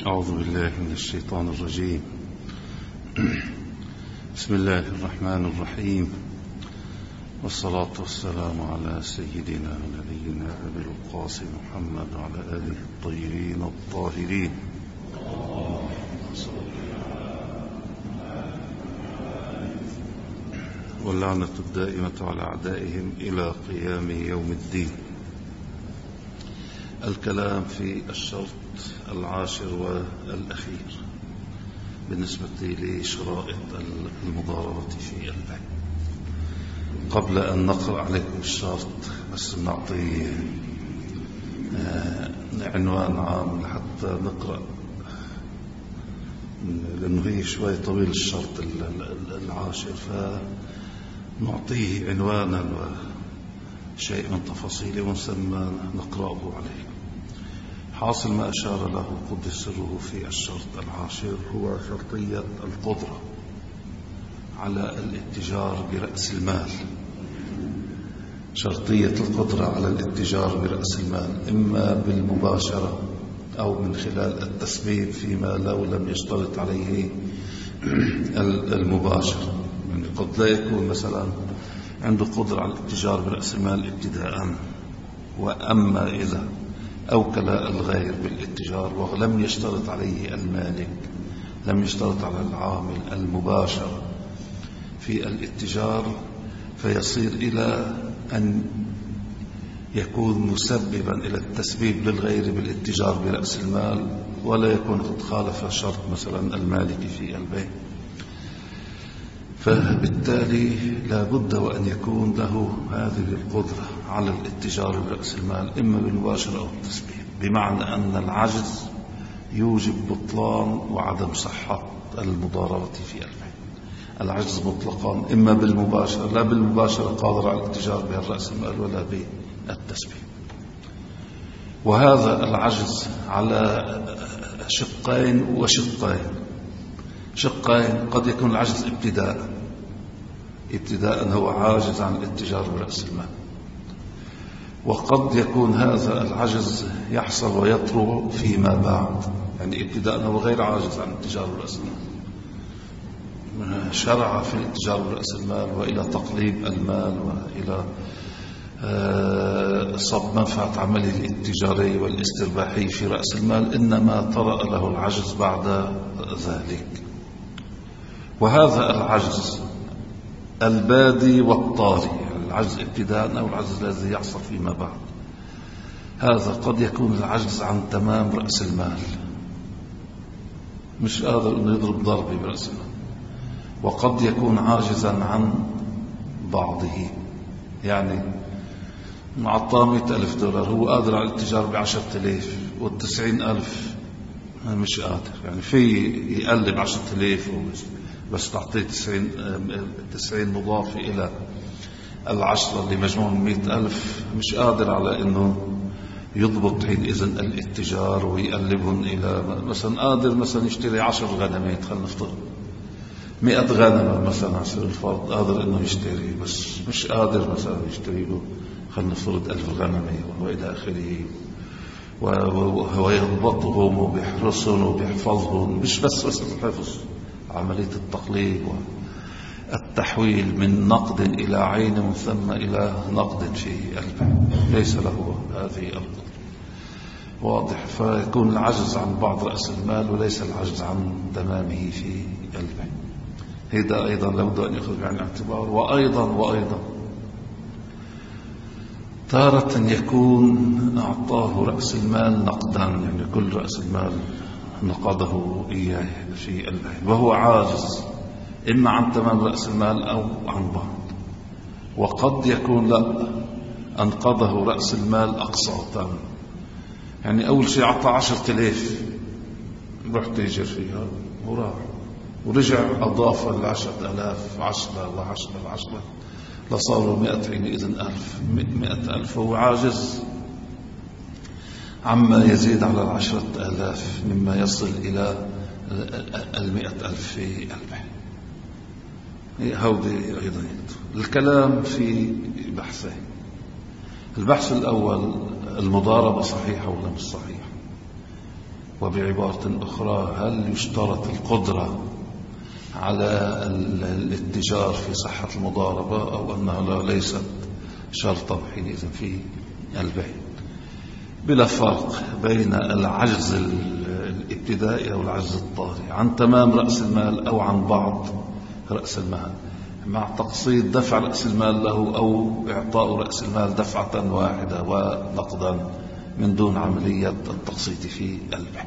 أعوذ بالله من الشيطان الرجيم. بسم الله الرحمن الرحيم، والصلاة والسلام على سيدنا ونبينا أبي القاسم محمد وعلى آله الطيبين الطاهرين. واللعنة الدائمة على أعدائهم إلى قيام يوم الدين. الكلام في الشرط العاشر والأخير بالنسبة لشرائط المضاربة في البيع. قبل أن نقرأ عليكم الشرط بس نعطي عنوان عام لحتى نقرأ، لأنه هي شوي طويل الشرط العاشر، فنعطيه عنوانا وشيء من تفاصيله ونسمى نقرأه عليه. حاصل ما أشار له قدس سره في الشرط العاشر هو شرطية القدرة على الاتجار برأس المال. شرطية القدرة على الاتجار برأس المال إما بالمباشرة أو من خلال التسبيب فيما لو لم يشترط عليه المباشرة. يعني قد لا يكون مثلا عنده قدرة على الاتجار برأس المال ابتداء، وأما إذا أوكل الغير بالاتجار ولم يشترط عليه المالك، لم يشترط على العامل المباشر في الاتجار، فيصير إلى أن يكون مسببا إلى التسبيب للغير بالاتجار برأس المال، ولا يكون قد خالف شرط مثلا المالك في البيع. فبالتالي لا بد وأن يكون له هذه القدرة على الاتجار برأس المال إما بالمباشرة أو التسبيب، بمعنى أن العجز يوجب بطلان وعدم صحة المضاربة في البيع. العجز مطلقا إما بالمباشرة، لا بالمباشرة قادر على الاتجار برأس المال ولا بالتسبيب. وهذا العجز على شقين وشقين. شقين: قد يكون العجز ابتداء هو عاجز عن الاتجار برأس المال، وقد يكون هذا العجز يحصل ويطرو فيما بعد. يعني ابتداء هو غير عاجز عن الاتجار برأس المال، شرع في الاتجار برأس المال وإلى تقليب المال وإلى صب منفعة عمله الاتجاري والاسترباحي في رأس المال، إنما طرأ له العجز بعد ذلك. وهذا العجز البادي والطاري، العجز ابتداء أو العجز الذي يحصل فيما بعد، هذا قد يكون العجز عن تمام رأس المال، مش قادر أنه يضرب ضربة برأس المال، وقد يكون عاجزا عن بعضه. يعني معطاه 100,000 دولار، هو قادر على الاتجار ب10,000 و90,000 مش قادر. يعني في يقلب 10,000 بس تعطيه 90 مضاف إلى 10 اللي مجموعهم 100,000، مش قادر على أنه يضبط حينئذ الاتجار ويقلبهم إلى مثلا قادر مثلا يشتري 10 غنمات، خلينا نفترض 100 غنمة مثلا على سبيل الفرض، قادر أنه يشتري، بس مش قادر مثلا يشتري له خلينا نفترض 1000 غنمة وإلى آخره، وهو يضبطهم وبيحرسهم وبيحفظهم، مش بس الحفظ، عملية التقليد والتحويل من نقد إلى عين ومن ثم إلى نقد في البيع، ليس له هذه القدرة. واضح؟ فيكون العجز عن بعض رأس المال وليس العجز عن تمامه في البيع. هذا أيضا لابد أن يأخذ بعين الاعتبار. وأيضا تارة يكون أعطاه رأس المال نقدا، يعني كل رأس المال نقضه إياه في البيع وهو عاجز إما عن تمام رأس المال أو عن بعض. وقد يكون لا، أنقضه رأس المال أقساطا. يعني أول شيء أعطى 10,000 رح تيجر فيها وراح، ورجع أضاف 10,000 10 لصاروا 100 حينئذ 100,000. هو عاجز عما يزيد على 10,000 مما يصل إلى 100,000 في البيع. هودي أيضا الكلام في بحثين. البحث الأول: المضاربة صحيحة ولا مش صحيحة؟ وبعبارة أخرى هل يشترط القدرة على الاتجار في صحة المضاربة أو أنها ليست شرطا حينئذ في البيع؟ بلا فرق بين العجز الابتدائي أو العجز الطارئ عن تمام رأس المال أو عن بعض رأس المال، مع تقسيط دفع رأس المال له أو إعطاء رأس المال دفعة واحدة ونقدا من دون عملية التقسيط في البيع.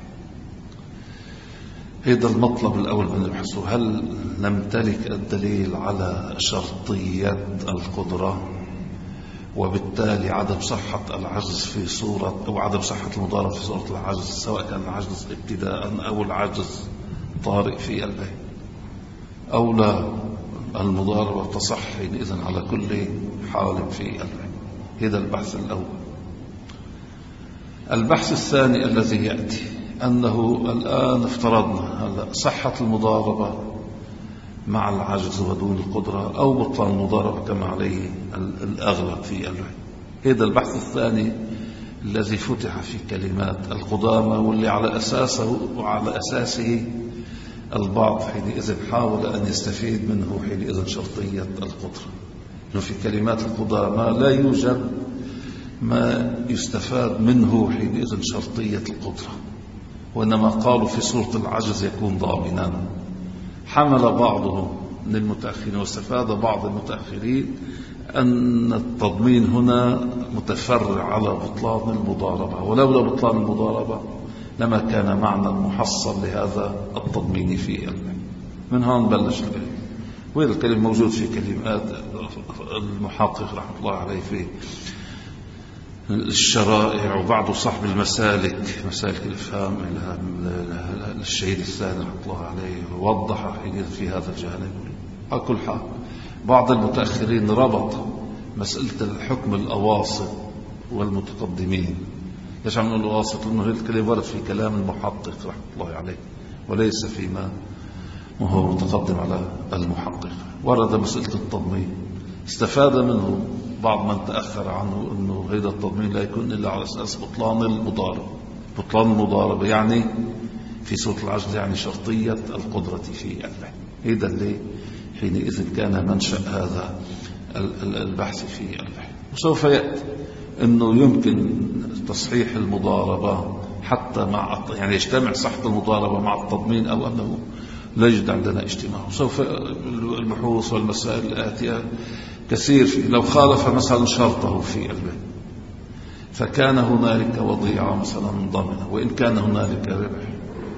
هذا المطلب الأول من البحث. هل نمتلك الدليل على شرطية القدرة وبالتالي عدم صحة العجز في صورة أو عدم صحة المضاربة في صورة العجز، سواء كان العجز ابتداء أو العجز طارئ في البيع، أو لا المضاربة تصح حينئذ على كل حال في البيع؟ هذا البحث الأول. البحث الثاني الذي يأتي أنه الآن افترضنا صحة المضاربة مع العجز ودون القدرة أو بطلان المضاربة كما عليه الأغلب في البيع. هذا البحث الثاني الذي فتح في كلمات القدامى، واللي على أساسه البعض حينئذ حاول أن يستفيد منه حينئذ شرطية القدرة، إنه في كلمات القدامى لا يوجد ما يستفاد منه حينئذ شرطية القدرة، وإنما قالوا في صورة العجز يكون ضامنا. حمل بعضهم من المتأخرين واستفاد بعض المتأخرين أن التضمين هنا متفرع على بطلان المضاربة، ولولا بطلان المضاربة لما كان معنى محصل لهذا التضمين في البيع. من هون بلش البيع، وهذا الكلام موجود في كلمات المحقق رحمة الله عليه في الشرائع، وبعض صاحب المسالك، مسالك الإفهام الشهيد الثاني رحمة الله عليه وضح في هذا الجانب. على كل حال بعض المتأخرين ربط مسألة الحكم الأواسط والمتقدمين. ليش عم نقول الأواسط؟ لأنه هذا الكلام ورد في كلام المحقق رحمة الله عليه وليس فيما هو متقدم على المحقق. ورد مسألة التضمين، استفاد منه بعض من تأخر عنه أنه هذا التضمين لا يكون إلا على أساس بطلان المضاربة. بطلان المضاربة يعني في صورة العجز يعني شرطية القدرة في البيع. هذا اللي حينئذ كان منشأ هذا البحث في البيع. وسوف يأتي أنه يمكن تصحيح المضاربة حتى مع يعني يجتمع صحة المضاربة مع التضمين، أو أنه لا يوجد عندنا اجتماع. وسوف البحوث والمسائل الآتية كثير فيه. لو خالف مثلا شرطه في البيع فكان هنالك وضيعة مثلا ضمنة، وإن كان هنالك ربح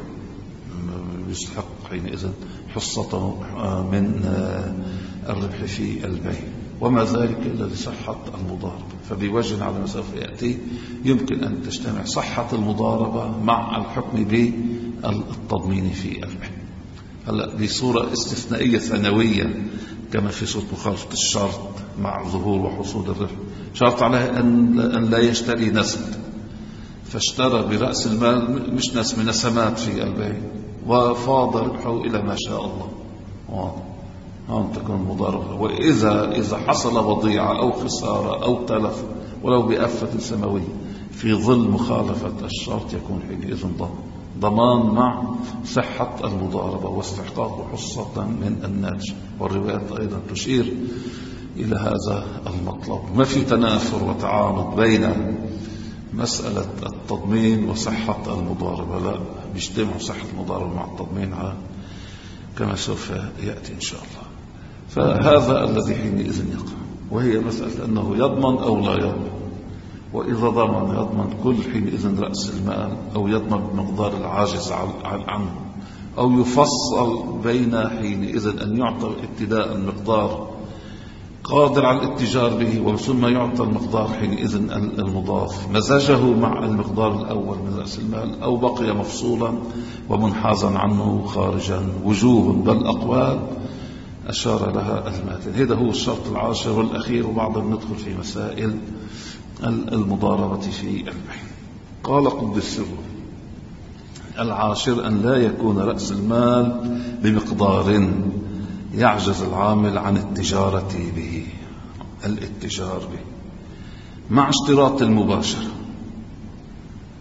يستحق حينئذ حصته من الربح في البيع، وما ذلك إلا لصحة المضاربة. فبوجه على ما سوف يأتي يمكن أن تجتمع صحة المضاربة مع الحكم بالتضمين في البيع. هلا بصورة استثنائية ثانوية كما في صورة مخالفة الشرط مع ظهور وحصول الربح. شرط عليه أن لا يشتري نسم، فاشترى برأس المال مش نسم، نسمات في البيع، وفاض ربحه إلى ما شاء الله. هون تكون مضاربة. وإذا حصل وضيعة أو خسارة أو تلف ولو بآفة سماوية في ظل مخالفة الشرط يكون حينئذ ضمان مع صحة المضاربة واستحقاق حصة من الناتج. والروايات أيضا تشير إلى هذا المطلب. ما في تنافر وتعارض بين مسألة التضمين وصحة المضاربة، لا، بيجتمع صحة المضاربة مع التضمين كما سوف يأتي إن شاء الله. فهذا الذي حينئذ يقع، وهي مسألة أنه يضمن أو لا يضمن. وإذا ضمن يضمن كل حينئذ رأس المال، أو يضمن بمقدار العاجز عنه، أو يفصل بين حينئذ أن يعطى ابتداء مقدار قادر على الاتجار به، وثم يعطى المقدار حينئذ المضاف مزاجه مع المقدار الأول من رأس المال، أو بقي مفصولا ومنحازا عنه خارجا. وجوه بل أقوال أشار لها الماتن. هذا هو الشرط العاشر والأخير، وبعضهم ندخل في مسائل المضاربة في البيع. قال قدس سره: العاشر أن لا يكون رأس المال بمقدار يعجز العامل عن التجارة به، الاتجار به، مع اشتراط المباشرة.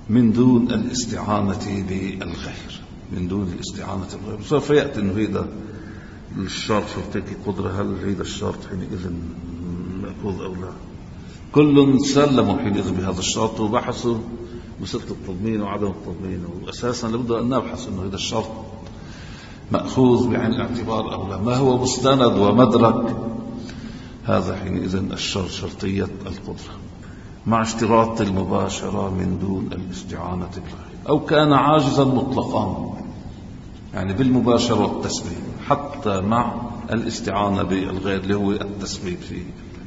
من دون الاستعانة بالغير، من دون الاستعانة بالغير. سوف يأتي أنه هذا الشرط شرطيك قدرة، هل هذا الشرط حينئذ مأخوذ أو لا؟ كل سلموا حينئذ بهذا الشرط وبحثوا مسألة التضمين وعدم التضمين، وأساسا لابد أن نبحث أنه هذا الشرط مأخوذ بعين الاعتبار أو لا، ما هو مستند ومدرك هذا حينئذ الشرط شرطية القدرة مع اشتراط المباشرة من دون الاستعانة بالغير، أو كان عاجزا مطلقا يعني بالمباشرة والتسبيب حتى مع الاستعانة بالغير اللي هو التسبيب فيه.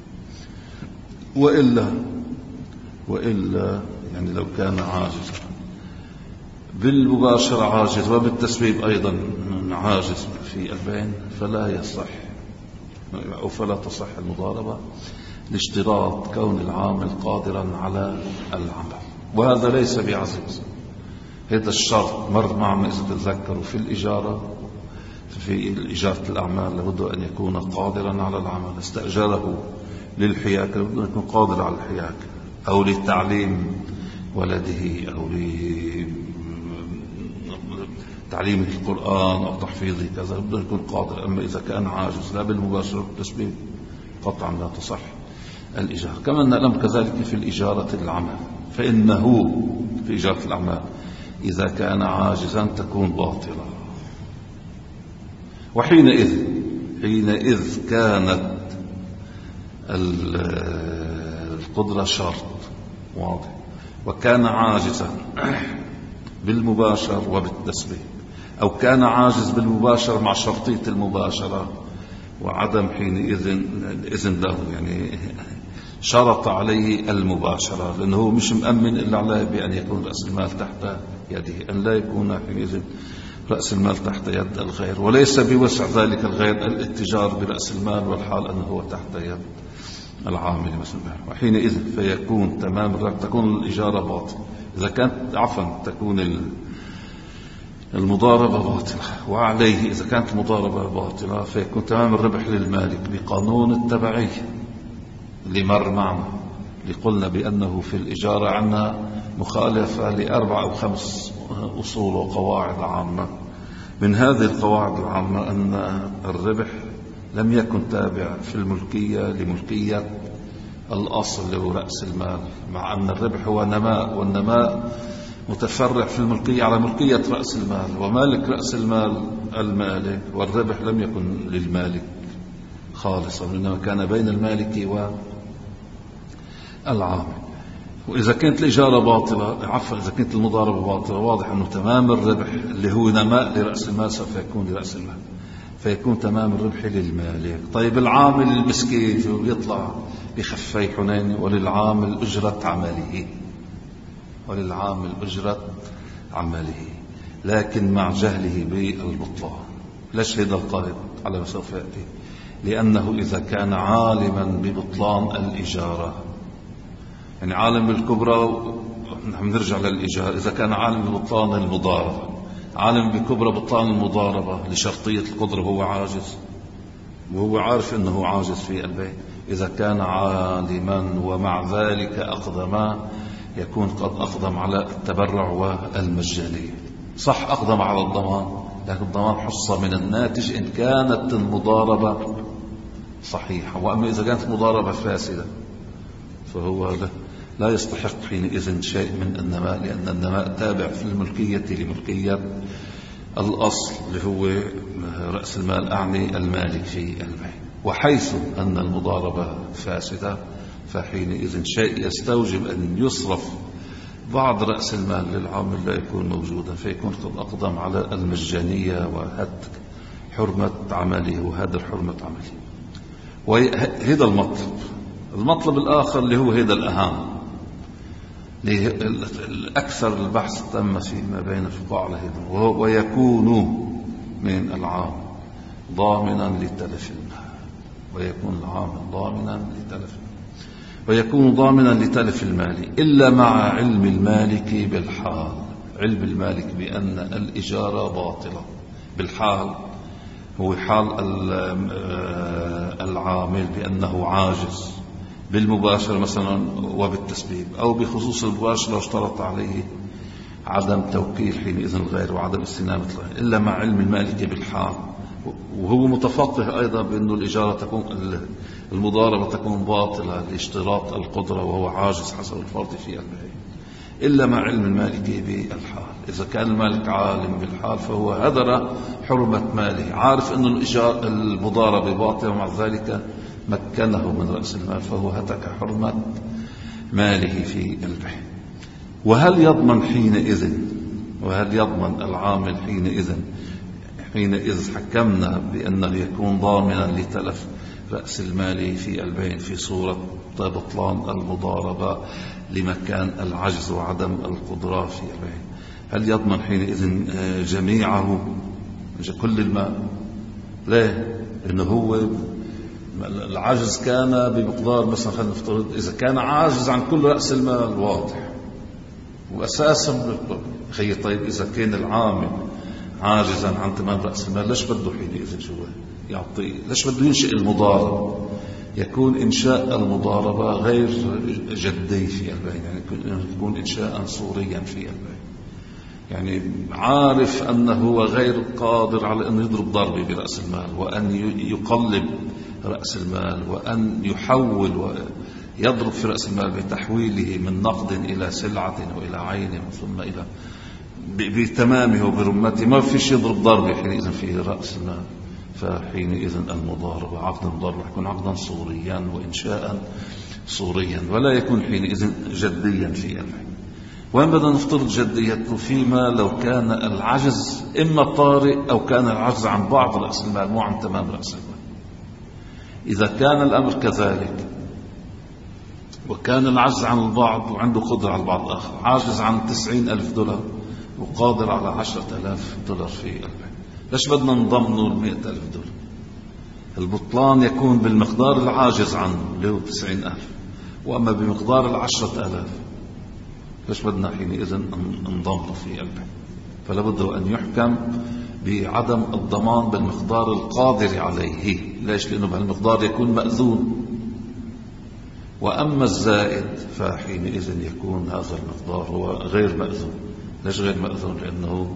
وإلا يعني لو كان عاجزا بالمباشرة عاجز وبالتسبيب أيضا عاجز في البين فلا يصح أو فلا تصح المضاربة لاشتراط كون العامل قادرا على العمل، وهذا ليس بعزيز. هذا الشرط مر معنا إذا تتذكروا في الإجارة، في إجارة الأعمال لابد أن يكون قادرا على العمل. استأجره للحياكة لابد أن يكون قادر على الحياكة، أو لتعليم ولده، أو لتعليمه القرآن أو تحفيظه كذا، لابد أن يكون قادر. أما إذا كان عاجز لا بالمباشرة والتسبيب قطعا لا تصح الإجارة. كما أن الأمر كذلك في الإجارة العمل، فإنه في إجارة الأعمال إذا كان عاجزا تكون باطلة. وحينئذ كانت القدرة شرط واضح، وكان عاجزا بالمباشر وبالتسبيب، أو كان عاجز بالمباشر مع شرطية المباشرة وعدم حينئذ الإذن له، يعني شرط عليه المباشرة لأنه مش مأمن إلا عليه بأن يكون رأس المال تحت يده، أن لا يكون حينئذ رأس المال تحت يد الغير، وليس بوسع ذلك الغير الاتجار برأس المال والحال أنه هو تحت يد العامل مثلا. وحينئذ فيكون تكون الإجارة باطلة إذا كانت تكون المضاربة باطلة. وعليه إذا كانت المضاربة باطلة فيكون تمام الربح للمالك بقانون التبعية اللي مر معنا، اللي قلنا بأنه في الإجارة عنا مخالفة ل4 أو 5 أصول وقواعد عامة. من هذه القواعد العامة أن الربح لم يكن تابع في الملكية لملكية الأصل اللي هو رأس المال، مع أن الربح هو نماء، والنماء متفرع في الملكية على ملكية رأس المال، ومالك رأس المال المالك، والربح لم يكن للمالك خالصا، إنما كان بين المالك والعامل. وإذا كانت الإجارة باطلة إذا كانت المضاربة باطلة واضح أنه تمام الربح اللي هو نماء لرأس المال سوف يكون لرأس المال، فيكون تمام الربح للمالك. طيب العامل المسكين يطلع بخفي حنين وللعامل أجرة عمله، لكن مع جهله بالبطلان. ليش هذا القرض على ما سوف يأتي؟ لأنه إذا كان عالما ببطلان الإجارة، يعني عالم بالكبرى، نحن نرجع للإجارة، إذا كان عالم ببطلان المضاربة، عالم بكبرى بطلان المضاربة لشرطية القدرة هو عاجز وهو عارف أنه عاجز في البيع، إذا كان عالما ومع ذلك أقدم يكون قد أقدم على التبرع والمجانية. صح أقدم على الضمان، لكن الضمان حصة من الناتج إن كانت المضاربة صحيحة. وأما إذا كانت المضاربة فاسدة فهو لا يستحق حينئذ شيء من النماء، لأن النماء تابع في الملكية لملكية الأصل اللي هو رأس المال، أعني المالك في البيع. وحيث أن المضاربة فاسدة فحينئذ شيء يستوجب أن يصرف بعض رأس المال للعامل لا يكون موجودا، فيكون قد أقدم على المجانية وهدر حرمة عمله وهدر حرمة عمله. وهذا المطلب الآخر اللي هو هذا الأهم، الأكثر البحث تم فيما بين الفقهاء على هذا، وهو ويكون من العام ضامنا لتلف المال، ويكون العامل ضامنا لتلف المال، ويكون ضامنا لتلف المال إلا مع علم المالك بالحال، علم المالك بأن الإجارة باطلة بالحال، هو حال العامل بأنه عاجز بالمباشرة مثلا وبالتسبيب، أو بخصوص المباشرة اشترط عليه عدم توكيل حينئذ الغير وعدم استنابة الغير إلا مع علم المالك بالحال. وهو متفقه أيضا بأن الإجارة تكون المضاربة تكون باطلة لاشتراط القدرة وهو عاجز حسب الفرض في البيع إلا مع علم المالك بالحال. إذا كان المالك عالم بالحال فهو هدر حرمة ماله، عارف أن المضاربة باطلة ومع ذلك مكنه من رأس المال فهو هتك حرمة ماله في البيع. وهل يضمن العامل حينئذ حكمنا بأنه يكون ضامنا لتلف رأس المال في البيع في صورة بطلان المضاربة لمكان العجز وعدم القدرة في البيع. هل يضمن حينئذ جميعه كل المال؟ لا، لأنه هو العجز كان بمقدار مثلا، خلينا نفترض إذا كان عاجز عن كل رأس المال واضح وأساسا طيب إذا كان العامل عاجزا عن تمام رأس المال ليش بده حينئذ جوا يعطي؟ ليش بده ينشئ المضاربة؟ يكون إنشاء المضاربة غير جدي في البيع، يعني يكون إنشاء صوريا في البيع، يعني عارف أنه غير قادر على أن يضرب ضربة برأس المال وأن يقلب رأس المال وأن يحول ويضرب في رأس المال بتحويله من نقد إلى سلعة وإلى عين ثم إلى بتمامه وبرمته، ما فيش يضرب ضربة حينئذ في رأس المال. فحينئذ المضاربة عقد المضاربة يكون عقدا صوريا وإنشاء صوريا ولا يكون حينئذ جديا في البيع. وين بدنا نفترض جديته؟ فيما لو كان العجز إما طارئ أو كان العجز عن بعض رأس المال مو عن تمام رأس المال. إذا كان الأمر كذلك وكان العجز عن البعض وعنده قدرة على البعض الآخر، عاجز عن $90,000 وقادر على $10,000 في البيع، ليش بدنا نضمنه $100,000؟ البطلان يكون بالمقدار العاجز عنه اللي هو 90,000، وأما بمقدار 10,000 ليش بدنا حينئذ نضمنه في البيع؟ فلا بده أن يحكم بعدم الضمان بالمقدار القادر عليه. ليش؟ لأنه بهالمقدار يكون مأذون، وأما الزائد فحينئذ يكون هذا المقدار هو غير مأذون. ليش غير مأذون؟ لأنه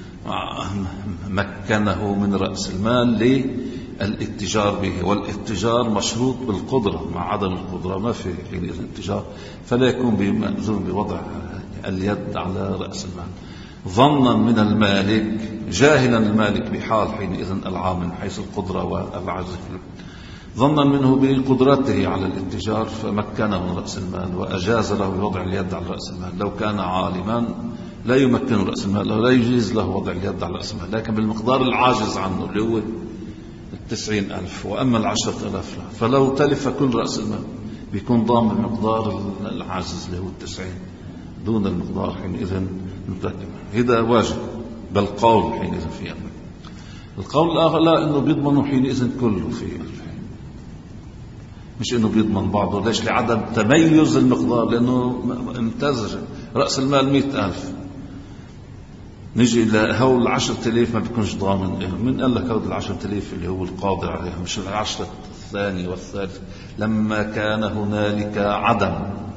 مكنه من رأس المال للاتجار به، والاتجار مشروط بالقدرة، مع عدم القدرة ما في حينئذ اتجار، فلا يكون بمأذون بوضع اليد على رأس المال ظنا من المالك، جاهلا المالك بحال حينئذ العامل حيث القدرة والعجز، ظنا منه بقدرته على الاتجار فمكنه من رأس المال وأجاز له وضع اليد على رأس المال. لو كان عالما لا يمكن رأس المال، لا يجيز له وضع اليد على رأس المال، لكن بالمقدار العاجز عنه اللي هو 90,000، وأما 10,000 لا. فلو تلف كل رأس المال بيكون ضامن مقدار العاجز اللي هو 90 دون المقدار حينئذ نتكلم. هذا واجب بالقول حينئذ في أمر. القول الآخر لا، إنه بيضمنه حينئذ كله في ألف، مش إنه بيضمن بعضه. ليش؟ لعدم تميز المقدار، لأنه امتزج رأس المال 100,000، نجي لهول 10,000 ما بيكونش ضامن. من قال لك هول 10,000 اللي هو القادر عليها، مش 10 الثاني والثالث، لما كان هنالك عدم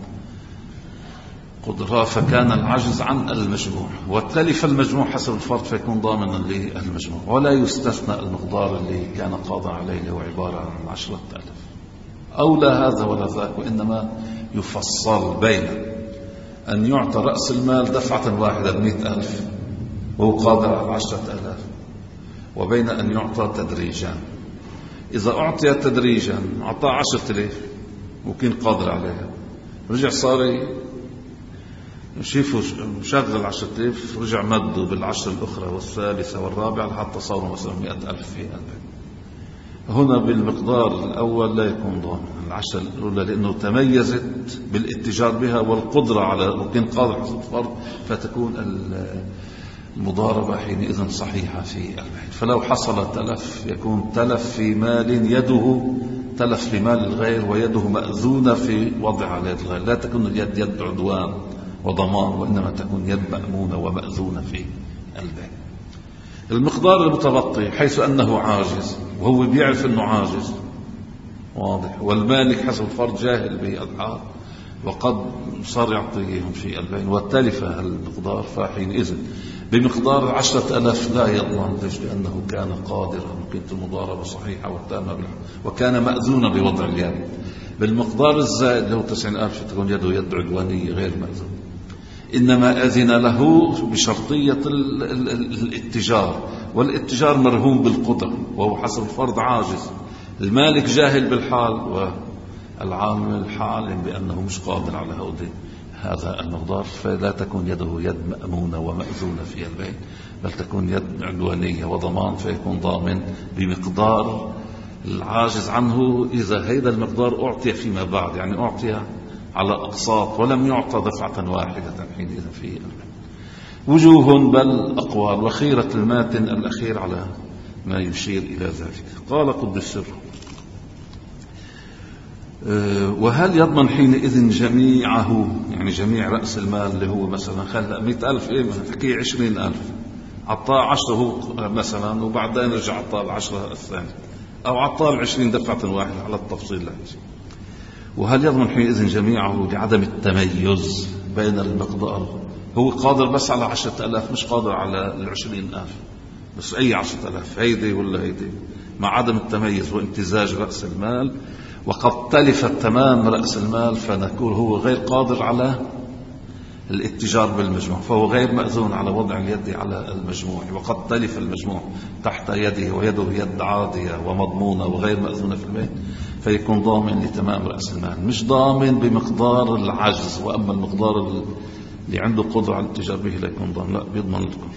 قدرة فكان العجز عن المجموع، وتلف المجموع حسب الفرض فيكون ضامنا للمجموع، ولا يستثنى المقدار اللي كان قادر عليه اللي هو عبارة عن 10,000. أو لا هذا ولا ذاك، وإنما يفصل بين أن يعطى رأس المال دفعة واحدة 100,000 وهو قادر على 10,000، وبين أن يعطى تدريجا. إذا أعطي تدريجا أعطى 10,000 وكان قادر عليها، رجع صار شيفوا شغل 10,000، رجع مده بالعشر الأخرى والثالثة والرابعة لحتى صاروا مثلا 100,000 في قلبه. هنا بالمقدار الأول لا يكون ضامن العشر الأولى، لأنه تميزت بالاتجار بها والقدرة على وكان قادر حسب الفرض، فتكون المضاربة حينئذ صحيحة في البيع. فلو حصل تلف يكون تلف في مال يده تلف في مال الغير ويده مأذونة في وضع على يد الغير، لا تكون اليد يد عدوان وضمان، وإنما تكون يد مأمونة ومأذونة في البيع. المقدار المتبقي حيث أنه عاجز وهو بيعرف أنه عاجز واضح، والمالك حسب الفرض جاهل به الحال، وقد صار يعطيهم في البين وتلف المقدار، فحينئذ بمقدار 10,000 لا يضمن، لأنه كان قادرا، كانت المضاربة صحيحة والتامة وكان مأذونا بوضع اليد. بالمقدار الزائد له 90,000 تكون يده يد عدوانية غير مأذون، إنما أذن له بشرطية الاتجار، والاتجار مرهون بالقدرة، وهو حسب الفرض عاجز. المالك جاهل بالحال والعامل حالم بأنه مش قادر على هذا المقدار، فلا تكون يده يد مأمونة ومأذونة في البيع، بل تكون يد عدوانية وضمان، فيكون ضامن بمقدار العاجز عنه إذا هذا المقدار أعطي فيما بعد، يعني أعطي على أقساط ولم يعطى دفعة واحدة حينئذ في البيع. وجوه بل أقوال، وخيرة الماتن الأخير على ما يشير إلى ذلك. قال قد السر: وهل يضمن حينئذ جميعه، يعني جميع رأس المال اللي هو مثلا خلى 100,000 تحكي 20,000 عطاه 10 هو مثلا، وبعدين رجع عطاه 10 الثاني، أو عطاه 20 دفعة واحدة على التفصيل لا. وهل يضمن حينئذ جميعه لعدم التميز بين المقدار؟ هو قادر بس على 10,000، مش قادر على 20,000، بس أي 10,000 هيدي ولا هيدي، مع عدم التميز وامتزاج رأس المال، وقد تلف تمام رأس المال، فنقول هو غير قادر على الاتجار بالمجموع، فهو غير مأذون على وضع اليد على المجموع، وقد تلف المجموع تحت يده ويده يد عادية ومضمونة وغير مأذونة في البيت، فيكون ضامن لتمام رأس المال، مش ضامن بمقدار العجز. وأما المقدار اللي عنده قدرة على الاتجار به لا يكون ضامن، لا بيضمن الكل.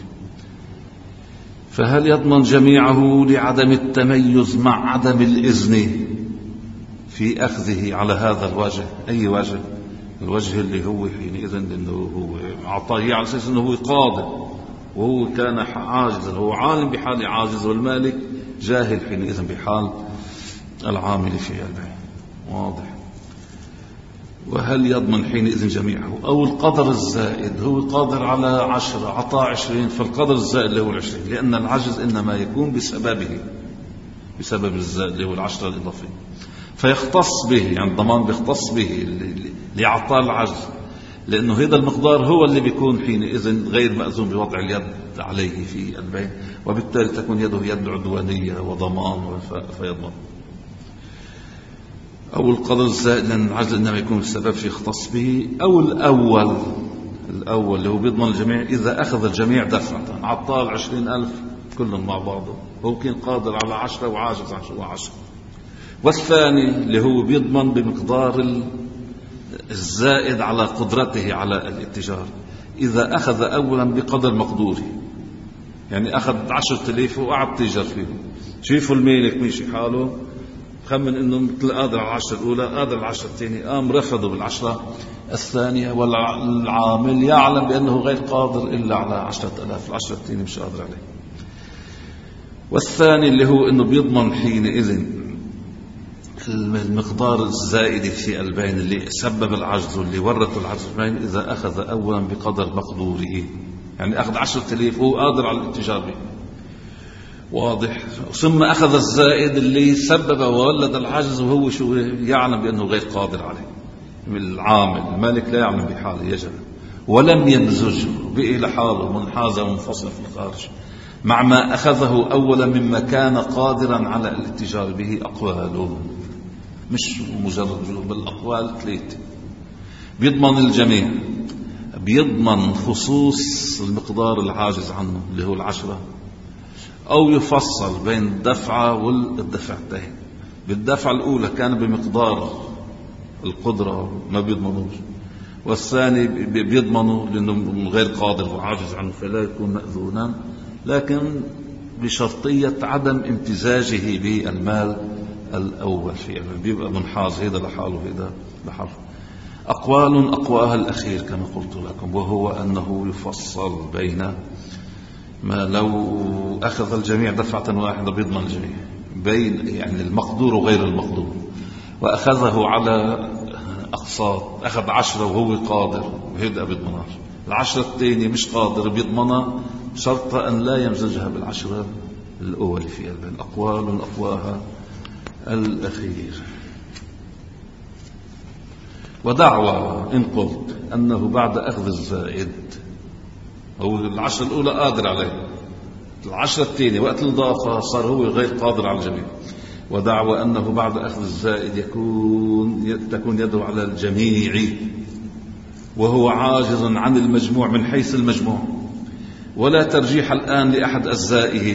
فهل يضمن جميعه لعدم التميز مع عدم الإذن في أخذه على هذا الوجه؟ أي وجه؟ الوجه اللي هو حينئذ لأنه هو عطاه على أساس أنه هو قادر، وهو كان عاجزا، هو عالم بحال عاجز، والمالك جاهل حينئذ بحال العامل في البيع. واضح. وهل يضمن حينئذ جميعه؟ أو القدر الزائد، هو قادر على 10 عطاه 20، فالقدر الزائد اللي هو 20، لأن العجز إنما يكون بسبب الزائد اللي هو 10 الإضافية، فيختص به، يعني الضمان بيختص به ليعطى العجز، لأنه هذا المقدار هو اللي بيكون حينئذ غير مأذون بوضع اليد عليه في البيع، وبالتالي تكون يده يد عدوانية وضمان فيضمن. أو القدر الزائد لأن العجز إنما يكون السبب في يختص به. أو الأول اللي هو بيضمن الجميع إذا أخذ الجميع دفعة، عطال 20,000 كلهم مع بعضه، هو كان قادر على 10 وعاجز عن 10. والثاني اللي هو بيضمن بمقدار الزائد على قدرته على الاتجار، إذا أخذ أولا بقدر مقدوره، يعني أخذ 10,000 وقعد تجر فيه، شايفوا المالك ماشي حاله، خمن إنه مثل قادر على 10 الأولى، قادر على 10 الثانية، قام رفضه بال10 الثانية، والعامل يعلم بأنه غير قادر إلا على 10,000، 10 الثانية مش قادر عليه. والثاني اللي هو إنه بيضمن حينئذ المقدار الزائد في البين اللي سبب العجز واللي ورث العجز البين، إذا أخذ أولا بقدر مقدوره، يعني أخذ 10,000 وهو قادر على الاتجار به. واضح. ثم أخذ الزائد اللي سبب وولد العجز، وهو شو يعلم بأنه غير قادر عليه، العامل المالك لا يعلم بحاله يجب، ولم يمزجه بقي لحاله منحاز ومنفصل في الخارج، مع ما أخذه أولا مما كان قادرا على الاتجار به. أقواله مش مجرد بل أقوال 3. بيضمن الجميع، بيضمن خصوص المقدار العاجز عنه اللي هو 10، أو يفصل بين الدفعة والدفعتين. بالدفعة الأولى كان بمقدار القدرة ما بيضمنوش، والثاني بيضمنوا لأنه غير قادر وعاجز عنه فلا يكون مأذونا، لكن بشرطية عدم امتزاجه بالمال الأول، في بيبقى منحاز هذا لحاله هذا لحاله. أقوال أقواها الأخير كما قلت لكم، وهو أنه يفصل بين ما لو أخذ الجميع دفعة واحدة بيضمن الجميع، بين يعني المقدور وغير المقدور، وأخذه على أقساط، أخذ 10 وهو قادر وهيدا بيضمنها، 10 الثاني مش قادر بيضمنها، شرط أن لا يمزجها بال10 الأول في البين. أقوال أقواها الأخير. ودعوى إن قلت أنه بعد أخذ الزائد، هو العشرة الأولى قادر عليه، العشرة الثانية وقت الإضافة صار هو غير قادر على الجميع. ودعوى أنه بعد أخذ الزائد تكون يده على الجميع وهو عاجز عن المجموع من حيث المجموع، ولا ترجيح الآن لأحد أجزائه.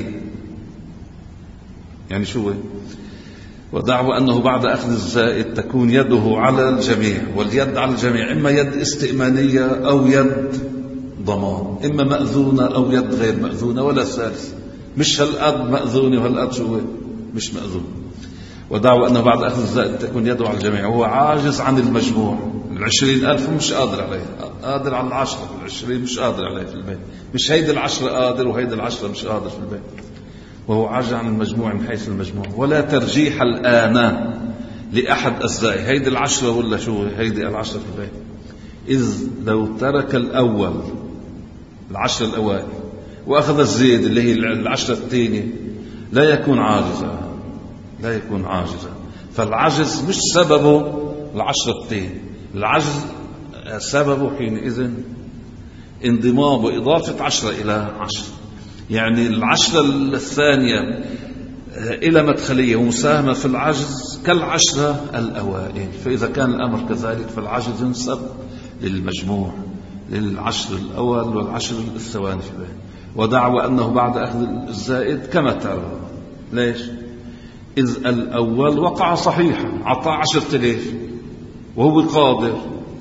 يعني شو؟ ودعوى أنه بعد أخذ الزائد تكون يده على الجميع، واليد على الجميع إما يد استئمانية أو يد ضمان، إما مأذونة أو يد غير مأذونة، ولا ثالث، مش هالقد مأذونة وهالقد شو مش مأذون. ودعوى أنه بعد أخذ الزائد تكون يده على الجميع وهو عاجز عن المجموع. 20,000 مش قادر عليه، قادر على 10، 20 مش قادر عليه في البيت، مش هيدي 10 قادر وهيدي 10 مش قادر في البيت، وهو عاجز عن المجموع من حيث المجموع. ولا ترجيح الآن لأحد أجزائه، هيدي 10 ولا شو هيدي 10 في البيت، إذ لو ترك الأول 10 الأوائل وأخذ الزيد اللي هي 10 الثانية لا يكون عاجزا، لا يكون عاجزا. فالعجز مش سببه 10 الثانية، العجز سببه حينئذ انضمام وإضافة 10 إلى 10. يعني 10 الثانية إلى مدخلية ومساهمة في العجز كال10 الأوائل. فإذا كان الأمر كذلك فالعجز ينسب للمجموع، لل10 الأول وال10 الثواني في البيت. ودعوى أنه بعد أخذ الزائد كما ترى. ليش؟ إذ الأول وقع صحيحا، عطى 10,000 وهو قادر،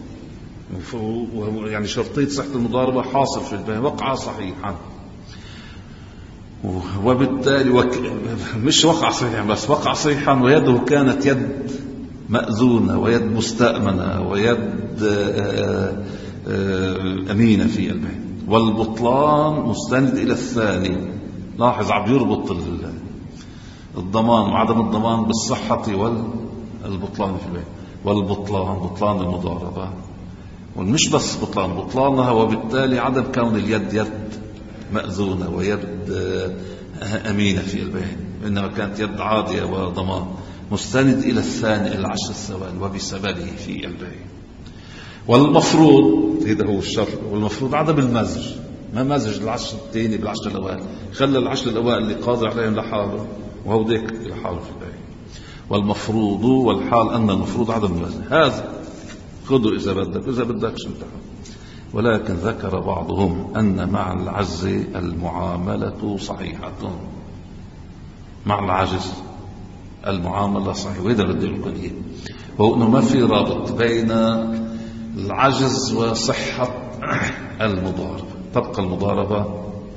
يعني شرطية صحة المضاربة حاصل في البيت، وقع صحيحا، وبالتالي مش وقع صحيحا بس، وقع صحيحا ويده كانت يد مأذونة ويد مستأمنة ويد أمينة في البيت. والبطلان مستند إلى الثاني. لاحظ عم يربط الضمان وعدم الضمان بالصحة والبطلان في البيت. والبطلان بطلان المضاربة، ومش بس بطلانها، وبالتالي عدم كون اليد يد مأذونة ويد أمينة في البيت، إنما كانت يد عادية وضمان، مستند إلى الثاني إلى 10 ثواني وبسببه في البيت. والمفروض هذا هو الشرط، والمفروض عدم المزج، ما مزج 10 الثاني بال10 الأوائل، خلى 10 الأوائل اللي قادر عليهم لحاله وهو ديك لحاله في البيت. والمفروض والحال أن المفروض عدم المزج. هذا خذوا إذا بدك، إذا بدكش انتهى. ولكن ذكر بعضهم أن مع العجز المعاملة صحيحة. مع العجز المعاملة صحيحة، وإذا بدي لكم إيه، وهو أنه ما في رابط بين العجز وصحة المضاربة، تبقى المضاربة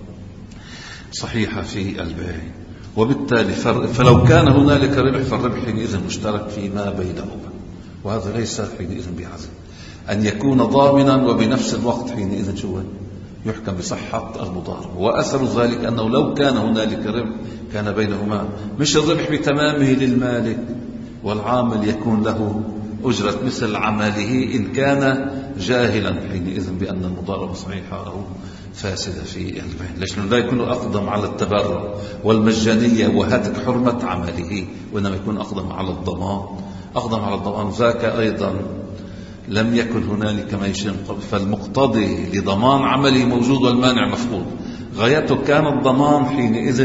صحيحة في البيع. وبالتالي فلو كان هنالك ربح فالربح حينئذ مشترك فيما بينهما، وهذا ليس حينئذ بعزم أن يكون ضامنا وبنفس الوقت حينئذ شو يحكم بصحة المضاربة. وأثر ذلك أنه لو كان هنالك ربح كان بينهما مش الربح بتمامه للمالك، والعامل يكون له أجرة مثل عمله إن كان جاهلا حينئذ بأن المضاربة صحيحة أو فاسدة في البيع. ليش لا يكون أقدم على التبرع والمجانية وهتك حرمة عمله، وإنما يكون أقدم على الضمان. أقدم على الضمان ذاك أيضا لم يكن هنالك ما يشير قبل، فالمقتضي لضمان عمله موجود والمانع مفقود. غايته كان الضمان حينئذ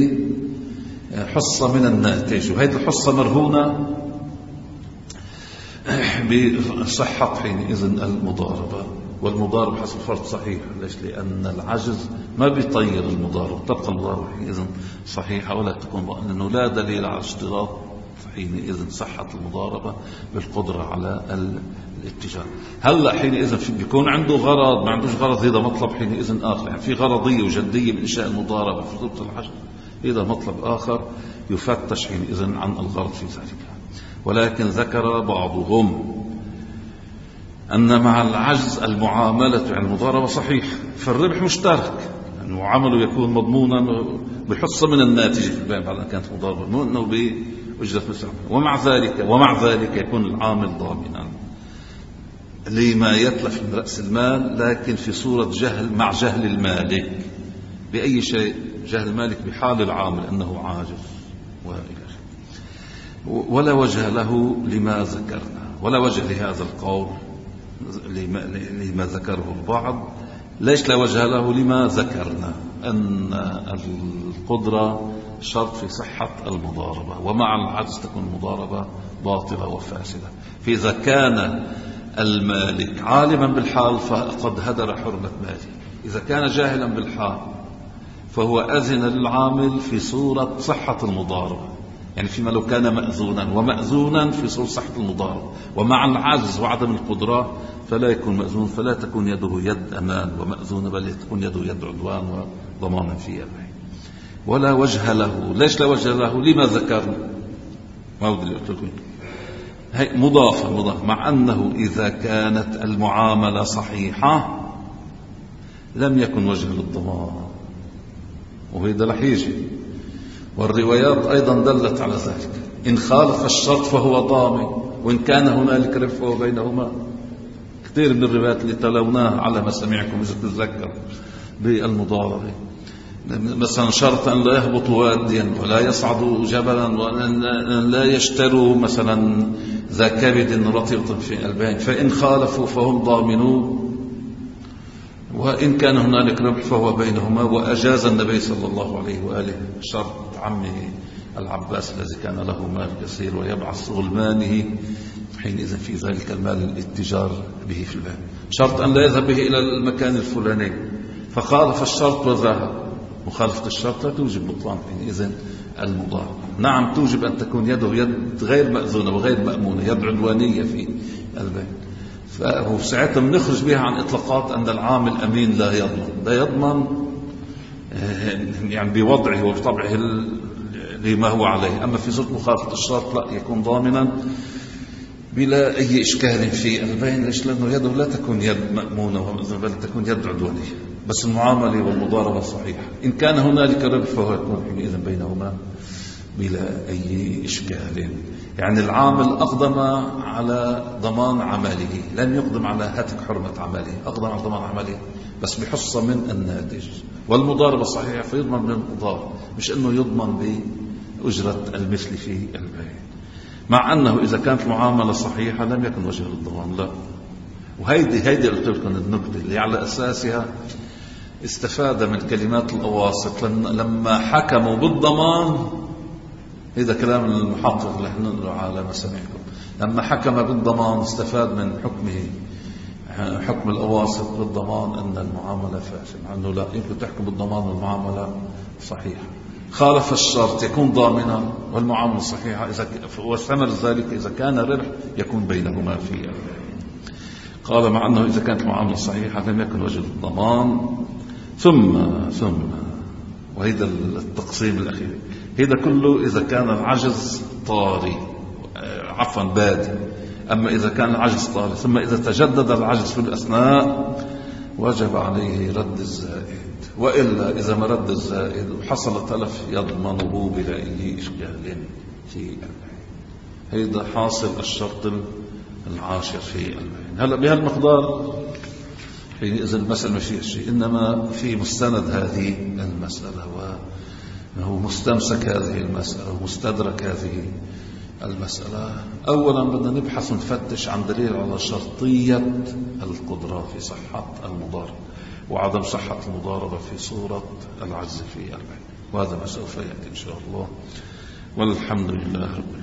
بحصة من الناتج، وهذه الحصة مرهونة بصحة حينئذ المضاربة. والمضاربة حسب فرض صحيح. ليش؟ لأن العجز ما بيطير المضاربة، تبقى المضاربة حينئذ صحيحة ولا تكون، لأنه لا دليل على اشتراط حينئذ صحة المضاربة بالقدرة على الاتجاه. هلأ حينئذ بيكون عنده غرض، ما عندوش غرض، هذا مطلب حينئذ آخر. يعني في غرضية وجدية من إنشاء المضاربة في ضبط العجز، هذا مطلب آخر يفتش حينئذ عن الغرض في ذلك. ولكن ذكر بعضهم أن مع العجز المعاملة يعني المضاربة صحيح، فالربح مشترك، يعني عمله يكون مضمونا بحصة من الناتج في البيع بعد أن كانت مضاربة، مو أنه بأجرة مثل. ومع ذلك يكون العامل ضامنا لما يتلف من رأس المال، لكن في صورة جهل، مع جهل المالك بأي شيء. جهل المالك بحال العامل أنه عاجز وإلى آخره، ولا وجه له لما ذكرنا. ولا وجه لهذا القول لما ذكره البعض. ليش لا وجه له؟ لما ذكرنا أن القدرة شرط في صحة المضاربة، ومع العجز تكون المضاربة باطلة وفاسدة. فإذا كان المالك عالما بالحال فقد هدر حرمة ماله، إذا كان جاهلا بالحال فهو أذن للعامل في صورة صحة المضاربة، يعني فيما لو كان مأذونا ومأذونا في صورة صحة المضاربة، ومع العجز وعدم القدرة فلا يكون مأذون، فلا تكون يده يد أمان ومأذون، بل تكون يده يد عدوان وضمان في يده. ولا وجه له. ليش لا وجه له؟ لما ذكرنا ما ودي قلت لكم هي مضافة مع أنه إذا كانت المعاملة صحيحة لم يكن وجه للضمان، وهذا رح يجي، والروايات أيضا دلت على ذلك. إن خالف الشرط فهو ضامن، وإن كان هنالك ربح وبينهما. كثير من الروايات اللي تلوناها على مسامعكم إذا تتذكر بالمضاربة، مثلا شرط أن لا يهبطوا واديا ولا يصعدوا جبلا وأن لا يشتروا مثلا ذا كبد رطب في البين، فإن خالفوا فهم ضامنون، وإن كان هنالك ربح فهو بينهما. وأجاز النبي صلى الله عليه وآله شرط عمه العباس الذي كان له مال كثير ويبعث غلمانه حينئذ في ذلك المال الاتجار به في البيع، شرط أن لا يذهب به إلى المكان الفلاني، فخالف الشرط وذهب. مخالفة الشرط لا توجب بطلان حينئذ المضاربة. نعم توجب أن تكون يده يد غير مأذونة وغير مأمونة، يد عدوانية في البيع، فهو ساعتها بنخرج بها عن إطلاقات أن العامل أمين لا يضمن يعني بوضعه وبطبعه لما هو عليه. أما في صورة مخالفة الشرط لا، يكون ضامنا بلا أي إشكال في البيع. ليش؟ لأنه يده لا تكون يد مأمونة بل تكون يد عدوانية، بس المعاملة والمضاربة صحيحة. إن كان هنالك ربح فهو يكون حينئذ بينهما بلا أي إشكال. يعني العامل أقدم على ضمان عمله، لم يقدم على هتك حرمة عمله، أقدم على ضمان عمله بس بحصة من الناتج. والمضاربة صحيحة فيضمن من المضارب، مش أنه يضمن بأجرة المثل في البيع، مع أنه إذا كانت المعاملة صحيحة لم يكن وجه للضمان. لا. وهيدي قلت لكم النكتة اللي على أساسها استفاد من كلمات الأواسط لما حكموا بالضمان. هذا كلام المحقق اللي نقرأ على مسامعكم. لما حكم بالضمان استفاد من حكمه حكم الأواسط بالضمان أن المعاملة فاسدة، مع أنه لا يمكن تحكم بالضمان والمعاملة صحيحة. خالف الشرط يكون ضامنا والمعاملة صحيحة، واستمر ذلك إذا كان ربح يكون بينهما في قال مع أنه إذا كانت المعاملة صحيحة لم يكن وجه الضمان. ثم وهذا التقسيم الأخير، هذا كله إذا كان العجز طاري بادي. أما إذا كان العجز طاري ثم إذا تجدد العجز في الأثناء وجب عليه رد الزائد، وإلا إذا ما رد الزائد وحصل تلف يضمنه بلا أي إشكال في البيع. هذا حاصل الشرط العاشر في البيع. هلا بهالمقدار حينئذ المسألة ما فيها شيء، إنما في مستند هذه المسألة وهو مستمسك هذه المسألة ومستدرك هذه المسألة. أولا بدنا نبحث ونفتش عن دليل على شرطية القدرة في صحة المضاربة وعدم صحة المضاربة في صورة العجز في البيع، وهذا ما سوف يأتي إن شاء الله. والحمد لله رب